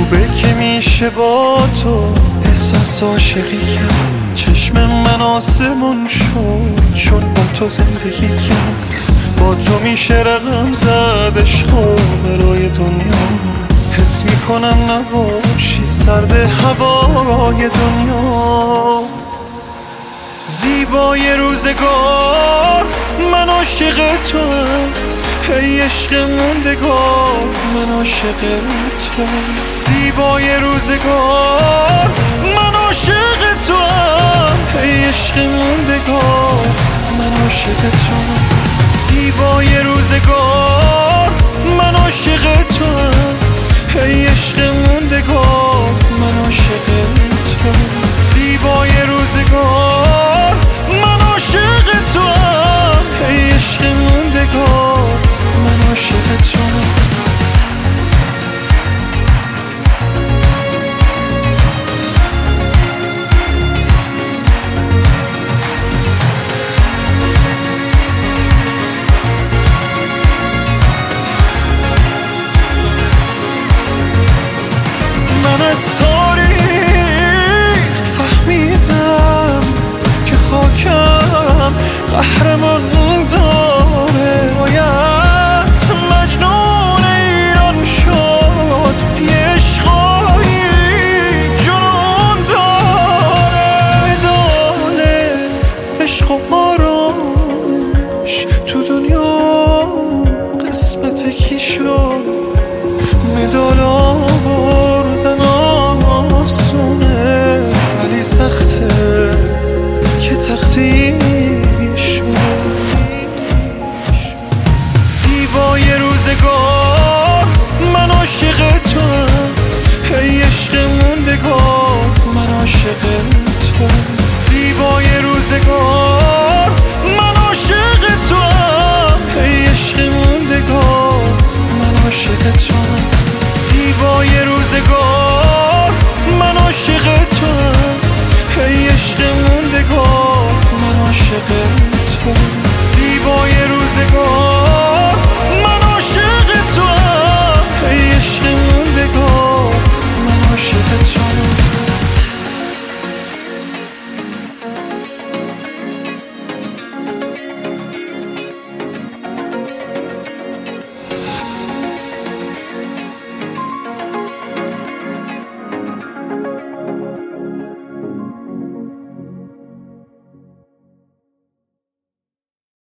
خوبه که میشه با تو احساس عاشقی کرد. چشم من آسمون شد چون با تو زندگی کرد. با تو میشه رقم زد عشق برای دنیا. حس میکنم نباشی سرد هوای دنیا. زیبای روزگار من عاشق توام، ای عشق موندگار من عاشق توام. زیبای روزگار من عاشق توام، ای عشق موندگار من عاشق توام. زیبای روزگار من عاشق توام، ای عشق موندگار من عاشق توام. زیبای روزگار من عاشق توام، ای عشق موندگار من عاشق توام. من از تاریخ فهمیدم که خاکم قهرمان